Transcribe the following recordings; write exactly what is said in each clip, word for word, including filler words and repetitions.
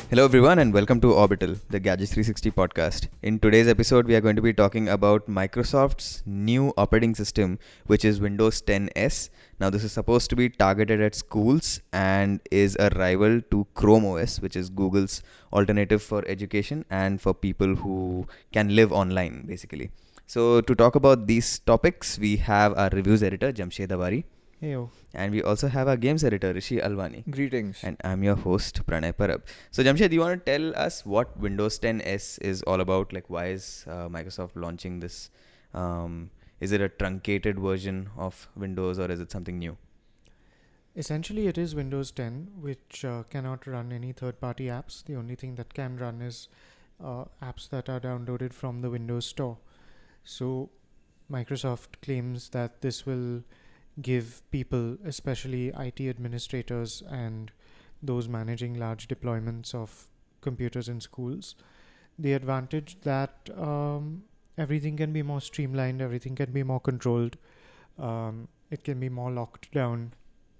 Hello everyone and welcome to Orbital, the Gadgets three sixty podcast. In today's episode, we are going to be talking about Microsoft's new operating system, which is Windows ten S. Now, this is supposed to be targeted at schools and is a rival to Chrome O S, which is Google's alternative for education and for people who can live online, basically. So, to talk about these topics, we have our reviews editor, Jamshed Awari. Heyo. And we also have our games editor, Rishi Alwani. Greetings. And I'm your host, Pranay Parab. So, Jamshed, you want to tell us what Windows ten S is all about? Like, why is uh, Microsoft launching this? Um, is it a truncated version of Windows or is it something new? Essentially, it is Windows ten, which uh, cannot run any third-party apps. The only thing that can run is uh, apps that are downloaded from the Windows Store. So, Microsoft claims that this will give people, especially I T administrators and those managing large deployments of computers in schools, the advantage that um, everything can be more streamlined, everything can be more controlled, um, it can be more locked down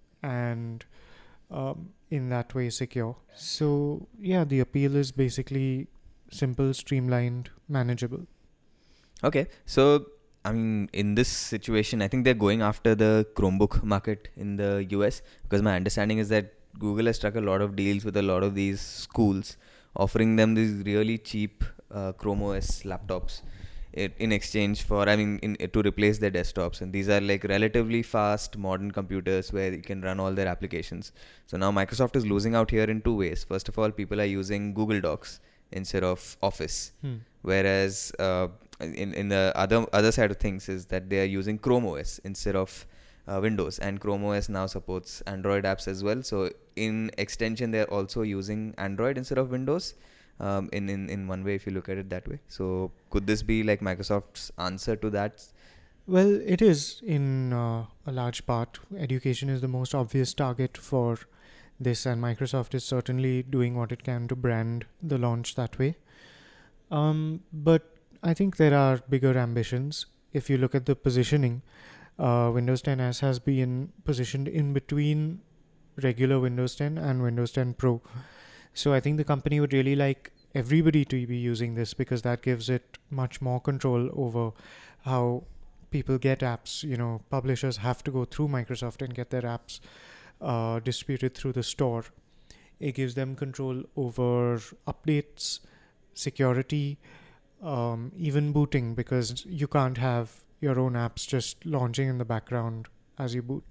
and um, in that way secure. So yeah, the appeal is basically simple, streamlined, manageable. Okay, so I mean, in this situation, I think they're going after the Chromebook market in the U S because my understanding is that Google has struck a lot of deals with a lot of these schools, offering them these really cheap uh, Chrome O S laptops it, in exchange for, I mean, in, to replace their desktops. And these are like relatively fast modern computers where you can run all their applications. So now Microsoft is losing out here in two ways. First of all, people are using Google Docs instead of Office. Hmm. Whereas uh, in in the other other side of things is that they are using Chrome O S instead of uh, Windows, and Chrome O S now supports Android apps as well. So in extension, they are also using Android instead of Windows. Um, in, in in one way, if you look at it that way. So could this be like Microsoft's answer to that? Well, it is in uh, a large part. Education is the most obvious target for this, and Microsoft is certainly doing what it can to brand the launch that way. Um, but I think there are bigger ambitions. If you look at the positioning, uh, Windows ten S has been positioned in between regular Windows ten and Windows ten Pro. So I think the company would really like everybody to be using this because that gives it much more control over how people get apps. You know, publishers have to go through Microsoft and get their apps uh, distributed through the store. It gives them control over updates, security, um, even booting, because you can't have your own apps just launching in the background as you boot.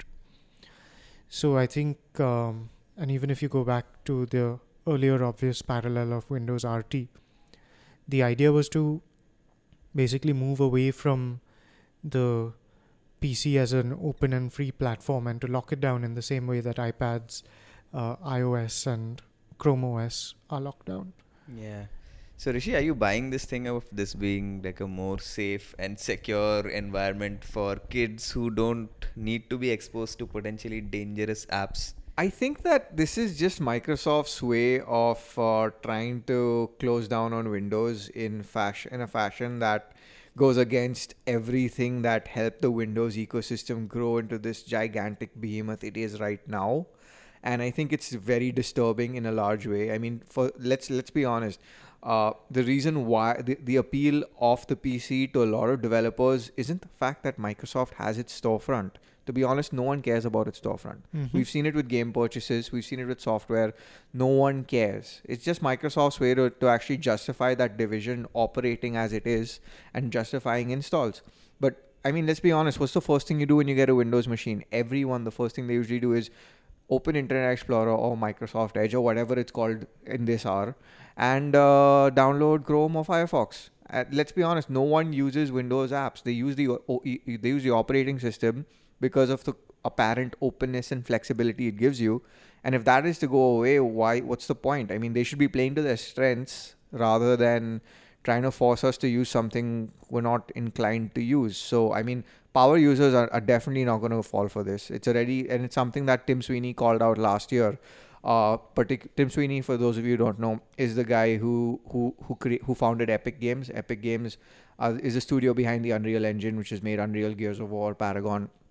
So I think, um, and even if you go back to the earlier obvious parallel of Windows R T, the idea was to basically move away from the P C as an open and free platform and to lock it down in the same way that iPads, uh, iOS and Chrome O S are locked down. Yeah. So Rishi, are you buying this thing of this being like a more safe and secure environment for kids who don't need to be exposed to potentially dangerous apps? I think that this is just Microsoft's way of uh, trying to close down on Windows in fashion, in a fashion that goes against everything that helped the Windows ecosystem grow into this gigantic behemoth it is right now. And I think it's very disturbing in a large way. I mean, for let's let's be honest. Uh, the reason why the, the appeal of the P C to a lot of developers isn't the fact that Microsoft has its storefront. To be honest, no one cares about its storefront. Mm-hmm. We've seen it with game purchases. We've seen it with software. No one cares. It's just Microsoft's way to, to actually justify that division operating as it is and justifying installs. But I mean, let's be honest. What's the first thing you do when you get a Windows machine? Everyone, the first thing they usually do is open Internet Explorer or Microsoft Edge or whatever it's called in this hour and uh, download Chrome or Firefox. Uh, let's be honest, no one uses Windows apps. They use the o- they use the operating system because of the apparent openness and flexibility it gives you. And if that is to go away, why? What's the point? I mean, they should be playing to their strengths rather than trying to force us to use something we're not inclined to use. So, I mean, power users are, are definitely not going to fall for this. It's already, and it's something that Tim Sweeney called out last year. Uh, partic- Tim Sweeney, for those of you who don't know, is the guy who who who cre- who founded Epic Games. Epic Games uh, is a studio behind the Unreal Engine, which has made Unreal, Gears of War, Paragon,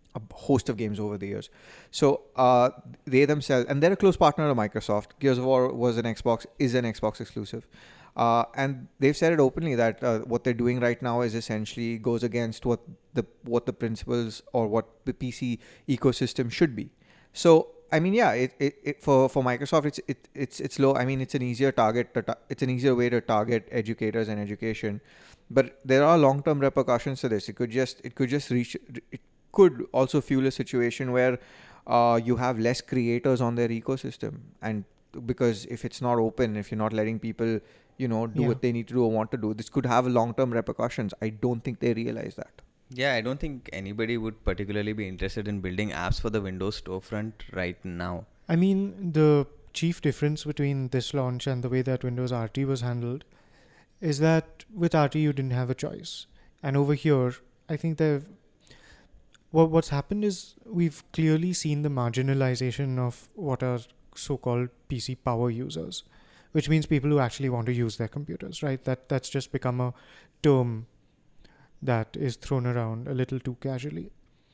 a host of games over the years. So uh, they themselves, and they're a close partner of Microsoft. Gears of War was an Xbox, is an Xbox exclusive. Uh, and they've said it openly that uh, what they're doing right now is essentially goes against what the what the principles or what the P C ecosystem should be. So I mean, yeah, it, it, it for for Microsoft, it's it, it's it's low. I mean, it's an easier target. To ta- it's an easier way to target educators and education, but there are long term repercussions to this. It could just it could just reach. It could also fuel a situation where uh, you have less creators on their ecosystem, and because if it's not open, if you're not letting people, you know, do Yeah. what they need to do or want to do, this could have long term repercussions. I don't think they realize that. Yeah, I don't think anybody would particularly be interested in building apps for the Windows storefront right now. I mean, the chief difference between this launch and the way that Windows R T was handled is that with R T you didn't have a choice, and over here I think they've what what's happened is we've clearly seen the marginalization of what are so-called P C power users, which means people who actually want to use their computers, right? That that's just become a term that is thrown around a little too casually.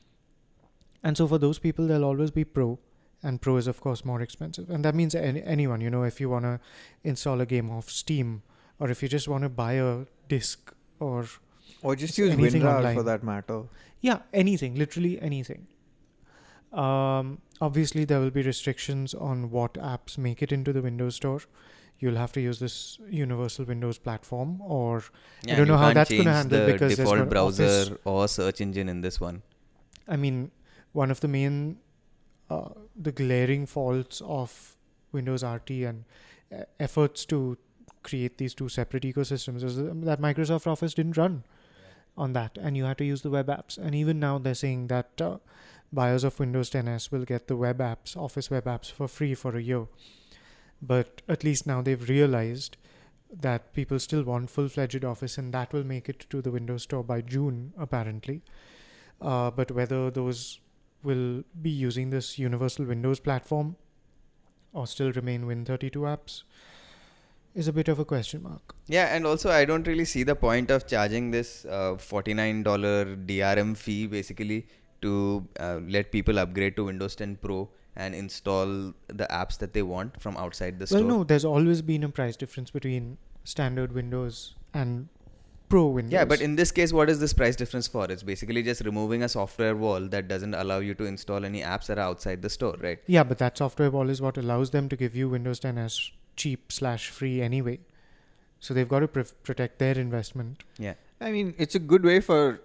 And so for those people, there'll always be Pro, and Pro is of course more expensive. And that means any, anyone, you know, if you want to install a game off Steam, or if you just want to buy a disc, or Or just It's use anything WinRAR online. for that matter. yeah, anything, literally anything. Um, obviously, there will be restrictions on what apps make it into the Windows Store. You'll have to use this Universal Windows platform, or Yeah, don't and know you how can't that's gonna change handle the because there's default got browser Office. or search engine in this one. I mean, one of the main, uh, the glaring faults of Windows R T and uh, efforts to create these two separate ecosystems is that Microsoft Office didn't run on that, and you had to use the web apps. And even now, they're saying that uh, buyers of Windows ten S will get the web apps, Office web apps, for free for a year. But at least now they've realized that people still want full-fledged Office, and that will make it to the Windows Store by June, apparently. Uh, but whether those will be using this Universal Windows platform or still remain Win thirty-two apps is a bit of a question mark. Yeah, and also I don't really see the point of charging this uh, forty-nine dollars D R M fee basically to uh, let people upgrade to Windows ten Pro and install the apps that they want from outside the Well, store. no, there's always been a price difference between standard Windows and Pro Windows. Yeah, but in this case, what is this price difference for? It's basically just removing a software wall that doesn't allow you to install any apps that are outside the store, right? yeah, but that software wall is what allows them to give you Windows ten as cheap slash free anyway. So they've got to pr- protect their investment. Yeah. I mean, it's a good way for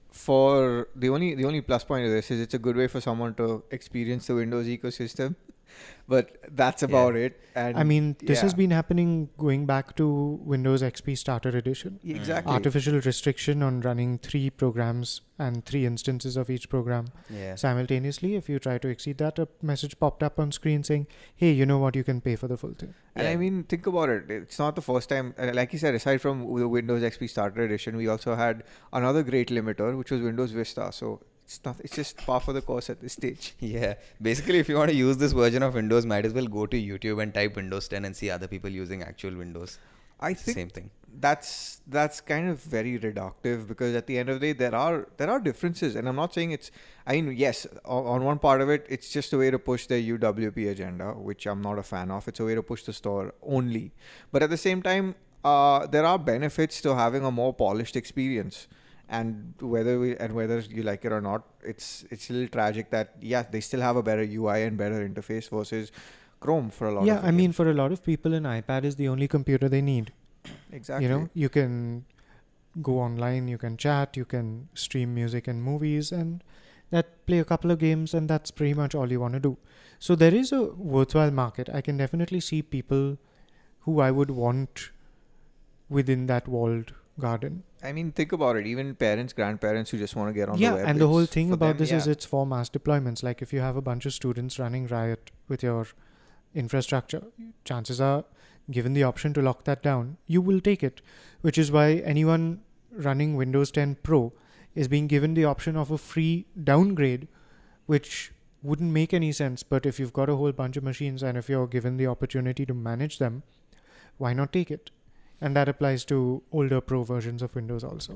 for the only the only plus point of this is it's a good way for someone to experience the Windows ecosystem, but that's about it. And I mean, this has yeah. been happening going back to Windows X P Starter Edition. exactly Artificial restriction on running three programs and three instances of each program Yeah. simultaneously. If you try to exceed that, a message popped up on screen saying, hey, you know what, you can pay for the full thing. And Yeah. I mean, think about it. It's not the first time. uh, Like you said, aside from the Windows X P Starter Edition, we also had another great limiter, which was Windows Vista. So it's not. It's just par for the course at this stage. Yeah. Basically, if you want to use this version of Windows, might as well go to YouTube and type Windows ten and see other people using actual Windows. I It's the think same thing. that's that's kind of very reductive because at the end of the day, there are there are differences, and I'm not saying it's. I mean, yes, on, on one part of it, it's just a way to push the U W P agenda, which I'm not a fan of. It's a way to push the store only, but at the same time, uh, there are benefits to having a more polished experience. And whether we and whether you like it or not, it's it's a little tragic that yeah, they still have a better U I and better interface versus Chrome for a lot. Yeah, of the I mean, games. for a lot of people, an iPad is the only computer they need. exactly. You know, you can go online, you can chat, you can stream music and movies, and that play a couple of games, and that's pretty much all you want to do. So there is a worthwhile market. I can definitely see people who I would want within that walled garden. I mean, think about it. Even parents, grandparents who just want to get on yeah, the web. and the whole it's- thing for about them, this is yeah. it's for mass deployments. Like if you have a bunch of students running Riot with your infrastructure, chances are, given the option to lock that down, you will take it. Which is why anyone running Windows ten Pro is being given the option of a free downgrade, which wouldn't make any sense. But if you've got a whole bunch of machines and if you're given the opportunity to manage them, why not take it? And that applies to older Pro versions of Windows also.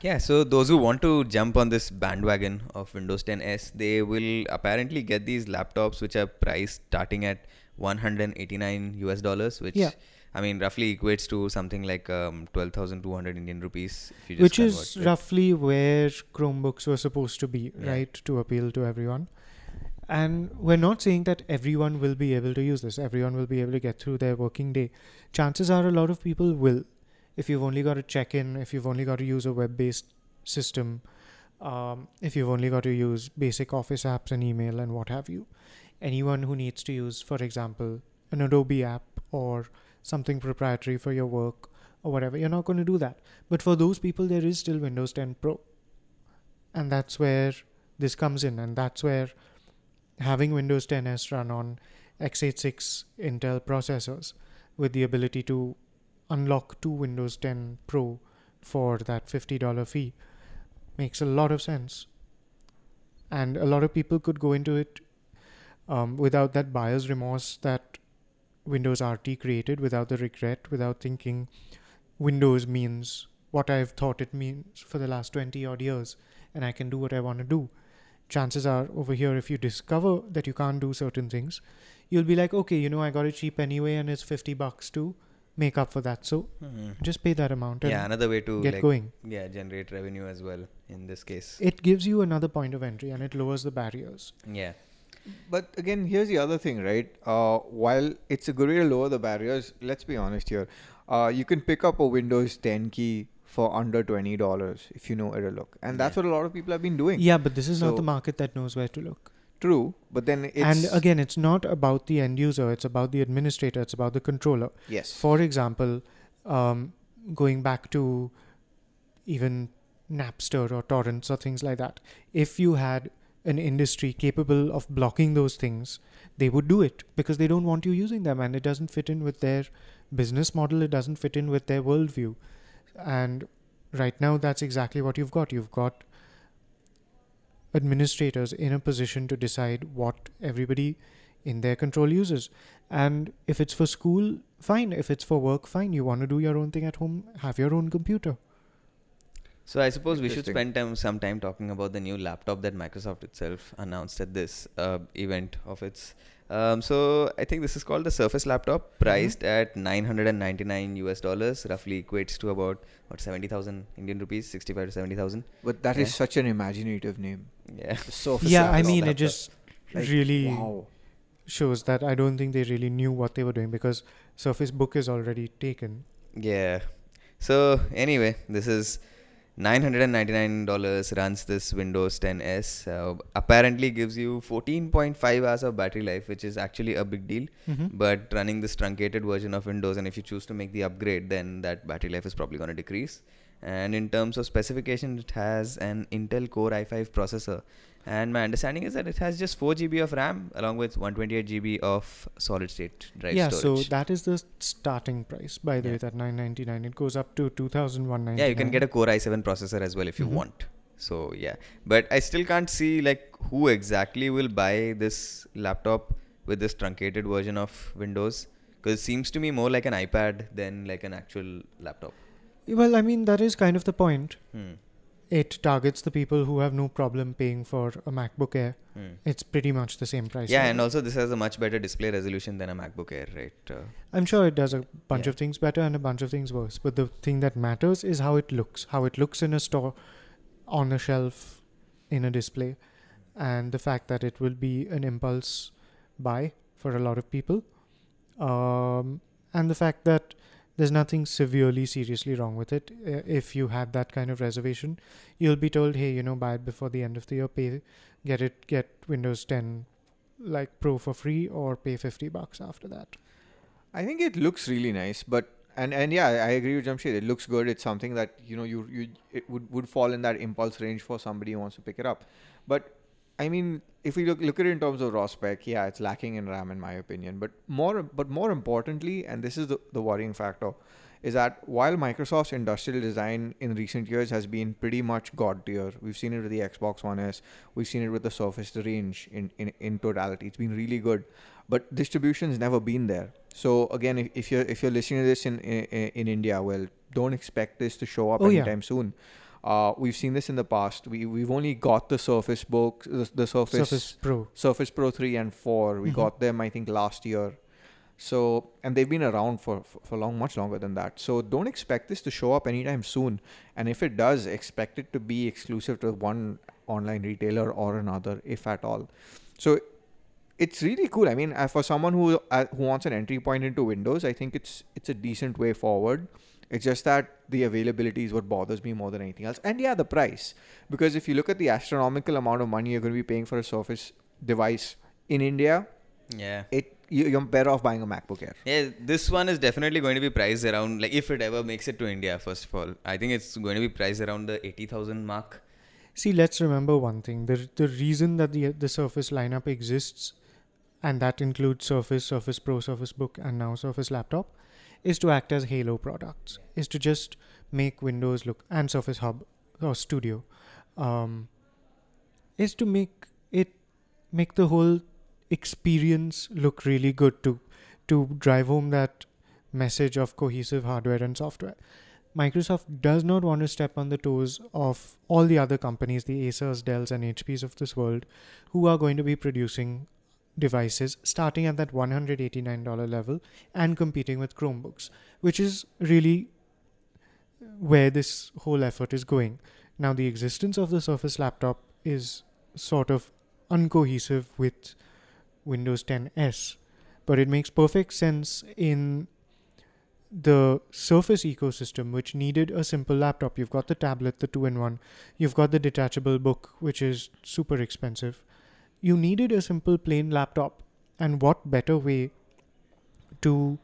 Yeah, so those who want to jump on this bandwagon of Windows ten S, they will apparently get these laptops which are priced starting at one hundred eighty-nine U S dollars, which Yeah. I mean roughly equates to something like um, twelve thousand two hundred Indian rupees. If you just Which convert is it. roughly where Chromebooks were supposed to be, Yeah. right? To appeal to everyone. And we're not saying that everyone will be able to use this. Everyone will be able to get through their working day. Chances are a lot of people will. If you've only got to check in, if you've only got to use a web-based system, um, if you've only got to use basic Office apps and email and what have you. Anyone who needs to use, for example, an Adobe app or something proprietary for your work or whatever, you're not going to do that. But for those people, there is still Windows ten Pro. And that's where this comes in. And that's where having Windows ten S run on x eighty-six Intel processors with the ability to unlock two Windows ten Pro for that fifty dollars fee makes a lot of sense. And a lot of people could go into it um, without that buyer's remorse that Windows R T created, without the regret, without thinking Windows means what I've thought it means for the last twenty odd years and I can do what I want to do. Chances are over here, if you discover that you can't do certain things, you'll be like, okay, you know, I got it cheap anyway and it's fifty bucks to make up for that. So Hmm. just pay that amount and Yeah, another way to get like, going. yeah, generate revenue as well in this case. It gives you another point of entry and it lowers the barriers. Yeah. But again, here's the other thing, right? Uh, while it's a good way to lower the barriers, let's be honest here. Uh, you can pick up a Windows ten key for under twenty dollars if you know where to look. And that's Yeah. what a lot of people have been doing. Yeah, but this is not So- the market that knows where to look. True, but then it's... And again, it's not about the end user, it's about the administrator, it's about the controller. Yes. For example, um, going back to even Napster or torrents or things like that, if you had an industry capable of blocking those things, they would do it because they don't want you using them and it doesn't fit in with their business model, it doesn't fit in with their worldview. And right now, that's exactly what you've got. You've got administrators in a position to decide what everybody in their control uses. And if it's for school, fine. If it's for work, fine. You want to do your own thing at home, have your own computer. So I suppose we should Interesting. spend time, some time talking about the new laptop that Microsoft itself announced at this uh, event of its. Um, so I think this is called the Surface laptop, priced at nine hundred ninety-nine U S dollars, roughly equates to about what seventy thousand Indian rupees, sixty-five to seventy thousand. But that is Yeah. such an imaginative name. Yeah. Surface Yeah, I laptop. mean, it just Like, really Wow. shows that I don't think they really knew what they were doing because Surface Book is already taken. Yeah. So anyway, this is nine hundred ninety-nine dollars runs this Windows ten S. Uh, apparently gives you fourteen point five hours of battery life, which is actually a big deal. Mm-hmm. But running this truncated version of Windows, and if you choose to make the upgrade, then that battery life is probably going to decrease. And in terms of specification, it has an Intel Core i five processor. And my understanding is that it has just four gigabytes of RAM along with one hundred twenty-eight gigabytes of solid state drive Yeah, storage. so that is the starting price, by the Yeah. way, that nine ninety-nine. It goes up to two thousand one hundred ninety-nine. Yeah, you can get a Core i seven processor as well if you Mhm. want. So yeah, but I still can't see like who exactly will buy this laptop with this truncated version of Windows, because it seems to me more like an iPad than like an actual laptop. Well, I mean, that is kind of the point. Hmm. It targets the people who have no problem paying for a MacBook Air. Hmm. It's pretty much the same price. Yeah, level. and also this has a much better display resolution than a MacBook Air, right? Uh, I'm sure it does a bunch Yeah. of things better and a bunch of things worse. But the thing that matters is how it looks. How it looks in a store, on a shelf, in a display. And the fact that it will be an impulse buy for a lot of people. Um, and the fact that there's nothing severely, seriously wrong with it. Uh, If you had that kind of reservation, you'll be told, hey, you know, buy it before the end of the year, pay, get it, get Windows ten like Pro for free or pay fifty bucks after that. I think it looks really nice, but and and yeah, I I agree with Jamshed. It looks good. It's something that you know you you it would would fall in that impulse range for somebody who wants to pick it up. But I mean, if we look look at it in terms of raw spec, yeah, it's lacking in RAM in my opinion. But more but more importantly, and this is the the worrying factor, is that while Microsoft's industrial design in recent years has been pretty much god tier, we've seen it with the Xbox One S, we've seen it with the Surface, the range in, in, in totality. It's been really good, but distribution's never been there. So again, if, if you're if you're listening to this in, in in India, well, don't expect this to show up Oh, yeah. anytime soon. Uh, we've seen this in the past. We we've only got the Surface Book, the, the Surface Surface Pro. Surface Pro three and four. We Mhm. got them, I think, last year. So, and they've been around for, for for long, much longer than that. So don't expect this to show up anytime soon. And if it does, expect it to be exclusive to one online retailer or another, if at all. So it's really cool. I mean, uh, for someone who uh, who wants an entry point into Windows, I think it's it's a decent way forward. It's just that the availability is what bothers me more than anything else. And yeah, the price. Because if you look at the astronomical amount of money you're going to be paying for a Surface device in India, Yeah. it you, you're better off buying a MacBook Air. Yeah, this one is definitely going to be priced around, like, if it ever makes it to India, first of all. I think it's going to be priced around the eighty thousand mark. See, let's remember one thing. The the reason that the the Surface lineup exists, and that includes Surface, Surface Pro, Surface Book, and now Surface Laptop, is to act as halo products. Is to just make Windows look, and Surface Hub or Studio, um, is to make it make the whole experience look really good, to to drive home that message of cohesive hardware and software. Microsoft does not want to step on the toes of all the other companies, the Acers, Dells, and H Ps of this world, who are going to be producing devices starting at that one hundred eighty-nine dollars level and competing with Chromebooks, which is really where this whole effort is going. Now, the existence of the Surface Laptop is sort of uncohesive with Windows ten S, but it makes perfect sense in the Surface ecosystem, which needed a simple laptop. You've got the tablet, the two-in-one. You've got the detachable book, which is super expensive. You needed a simple plain laptop. And what better way to,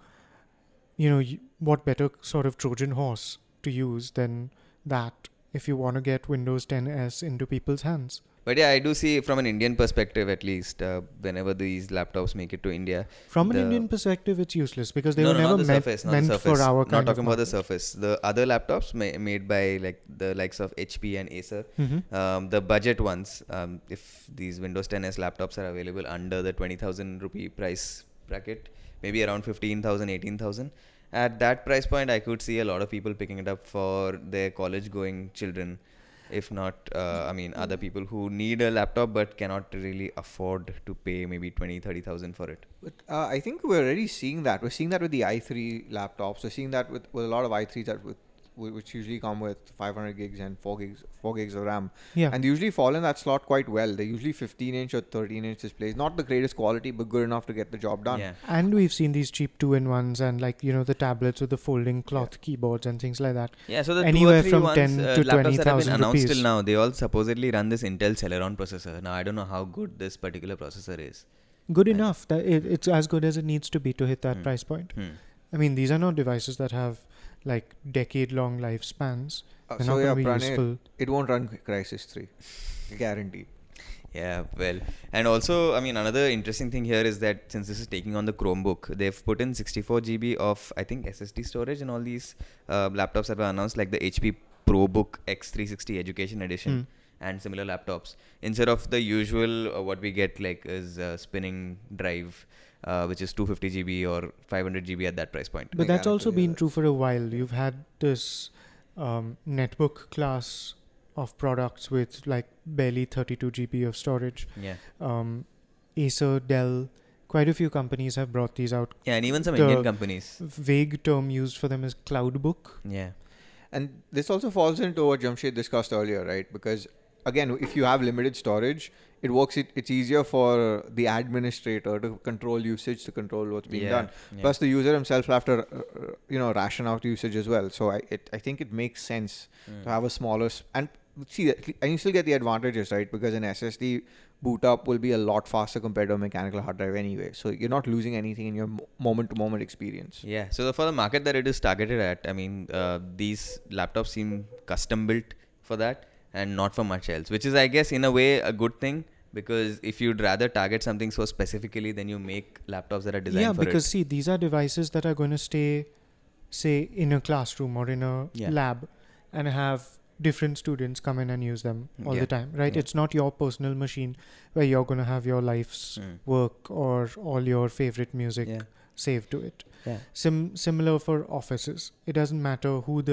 you know, y- what better sort of Trojan horse to use than that if you want to get Windows ten S into people's hands? But yeah, I do see from an Indian perspective, at least, uh, whenever these laptops make it to India. From an the- Indian perspective, it's useless because they no, were no, never not the meant, Surface, not meant the Surface. for our Not kind talking of about the market. Surface. The other laptops ma- made by like the likes of H P and Acer. Mhm. Um, the budget ones, um, if these Windows ten S laptops are available under the twenty thousand rupee price bracket, maybe around fifteen thousand, eighteen thousand. At that price point, I could see a lot of people picking it up for their college going children. If not, uh, I mean, other people who need a laptop but cannot really afford to pay maybe twenty, thirty thousand for it. But uh, I think we're already seeing that. We're seeing that with the i three laptops. We're seeing that with, with a lot of i threes that with wh- which usually come with five hundred gigs and four gigs four gigs of RAM. Yeah. And they usually fall in that slot quite well. They're usually fifteen inch or thirteen inch displays. Not the greatest quality, but good enough to get the job done. Yeah. And we've seen these cheap two-in-ones and, like, you know, the tablets with the folding cloth keyboards and things like that. Yeah, so the Anywhere two or three from ones, ten uh, to laptops that have been 20,000 announced rupees. till now, they all supposedly run this Intel Celeron processor. Now, I don't know how good this particular processor is. Good I- enough. That it, it's as good as it needs to be to hit that Hmm. price point. Hmm. I mean, these are not devices that have, like, decade-long lifespans. Uh, They're so not yeah, going to be Pranay, useful. it won't run Crysis three. Guaranteed. Yeah, well, and also, I mean, another interesting thing here is that since this is taking on the Chromebook, they've put in sixty-four gigabytes of, I think, S S D storage in all these uh, laptops that were announced, like the H P ProBook X three sixty Education Edition Hmm. and similar laptops. Instead of the usual, uh, what we get like is a spinning drive, uh, which is two hundred fifty gigabytes or five hundred gigabytes at that price point. But that's also Mechanically, been yes. true for a while. You've had this um, netbook class of products with, like, barely thirty-two gigabytes of storage. Yeah, Um, Acer, Dell, quite a few companies have brought these out. yeah, and even some The- Indian companies. Vague term used for them is Cloudbook. Yeah, And this also falls into what Jamshed discussed earlier, right? Because again, if you have limited storage, it works. It, it's easier for the administrator to control usage, to control what's being yeah, done. yeah. Plus, the user himself will have to, uh, uh, you know, ration out usage as well. So I, it, I think it makes sense Mm. to have a smaller s- and see, and you still get the advantages, right? Because an S S D boot up will be a lot faster compared to a mechanical hard drive anyway. So you're not losing anything in your moment to moment experience. Yeah, so the, for the market that it is targeted at, I mean, uh, these laptops seem custom built for that and not for much else, which is, I guess, in a way a good thing, because if you'd rather target something so specifically, then you make laptops that are designed Yeah, for because it. see, these are devices that are going to stay, say, in a classroom or in a Yeah. lab and have different students come in and use them all Yeah. the time, right? Yeah. It's not your personal machine where you're going to have your life's Mm. work or all your favorite music Yeah. saved to it. Yeah. Sim- similar for offices. It doesn't matter who the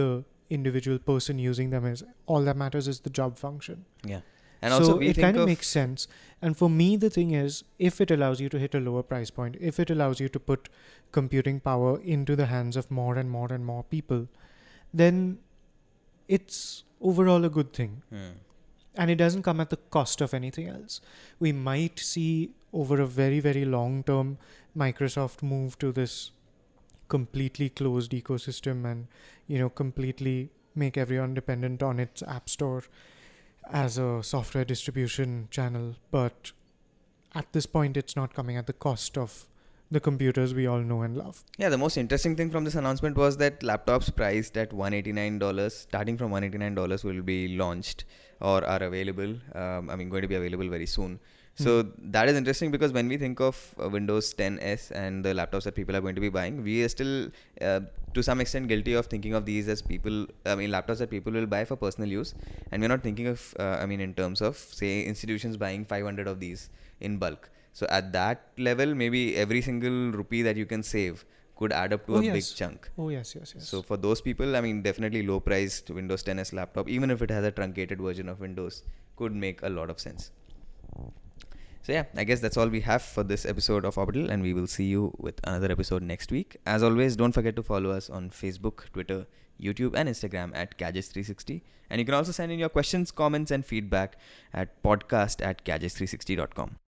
individual person using them is. All that matters is the job function. Yeah. And so also we it think kind of of makes sense. And for me, the thing is, if it allows you to hit a lower price point, if it allows you to put computing power into the hands of more and more and more people, then it's overall a good thing. Hmm. And it doesn't come at the cost of anything else. We might see over a very, very long term Microsoft move to this completely closed ecosystem and, you know, completely make everyone dependent on its app store as a software distribution channel. But at this point, it's not coming at the cost of the computers we all know and love. Yeah, the most interesting thing from this announcement was that laptops priced at one hundred eighty-nine dollars, starting from one hundred eighty-nine dollars, will be launched or are available. Um, I mean, going to be available very soon. So Hmm. that is interesting because when we think of uh, Windows ten S and the laptops that people are going to be buying, we are still uh, to some extent guilty of thinking of these as people, I mean, laptops that people will buy for personal use. And we're not thinking of, uh, I mean, in terms of, say, institutions buying five hundred of these in bulk. So at that level, maybe every single rupee that you can save could add up to Oh, a yes. big chunk. Oh, yes, yes, yes. So for those people, I mean, definitely low priced Windows ten S laptop, even if it has a truncated version of Windows, could make a lot of sense. So yeah, I guess that's all we have for this episode of Orbital, and we will see you with another episode next week. As always, don't forget to follow us on Facebook, Twitter, YouTube and Instagram at Gadgets three sixty. And you can also send in your questions, comments and feedback at podcast at gadgets three sixty dot com.